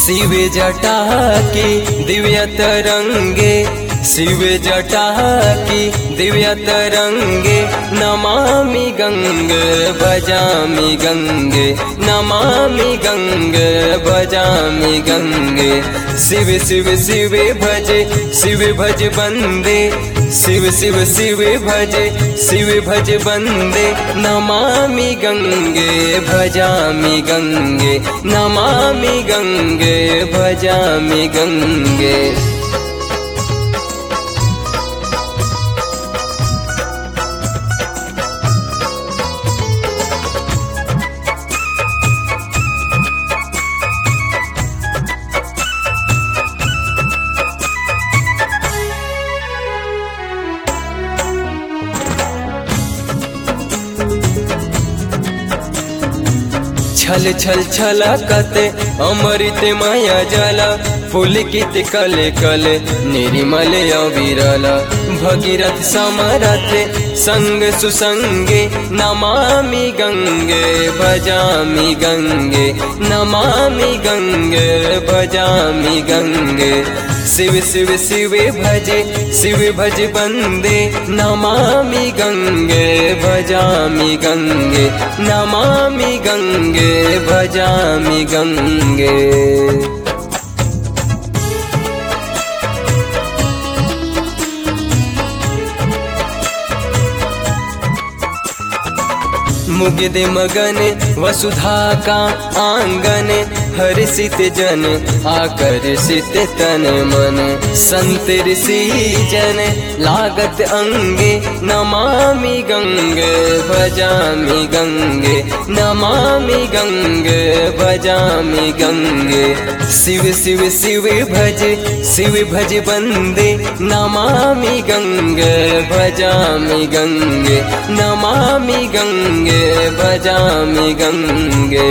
शिव जटा की दिव्य तरंगे, शिव जटा की दिव्य तरंगे, नमामि गंगे भजामि गंगे, नमामि गंगे भजामि गंगे। शिव शिव शिव भज बंदे, शिव शिव शिव भज बंदे, नमामि गंगे भजामि गंगे, नमामि गंगे भजामि गंगे। छल छल छलकत अमृत माया जल, पुलकित कले कले निर्मल अविरल। भगीरथ समरथ संग सुसंगे, नमामि गंगे भजामि गंगे, नमामि गंगे भजामि गंगे। शिव शिव शिव भज बंदे, नमामि गंगे भजामि गंगे, नमामि गंगे भजामि गंगे। मुग्ध मगन वसुधा का आंगन, हर्षित जन आकर्षित तन मन। संत ऋषि जन लागत अंगे, नमामि गंगे भजामि गंगे, नमामि गंगे भजामि गंगे। शिव शिव शिव भज बंदे, नमामि गंगे भजामि गंगे, नमामि गंगे भजामि गंगे।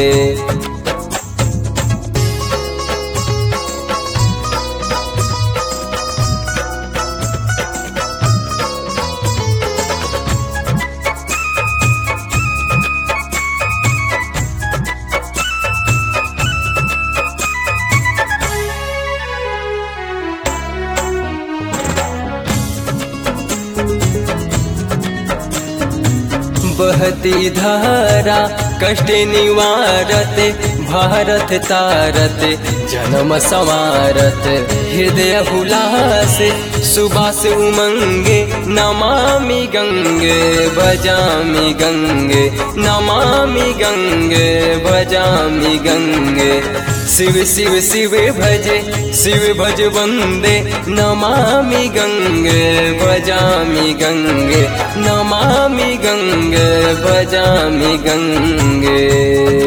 बहती धारा कष्ट निवारत, भारत तारत जन्म संवारत। हृदय हुलास सुबास उमंगे, नमामि गंगे भजामि गंगे, नमामि गंगे भजामि गंगे। शिव शिव शिव भज बंदे, नमामि गंगे भजामि गंगे, नमामि गंगे भजामि गंगे।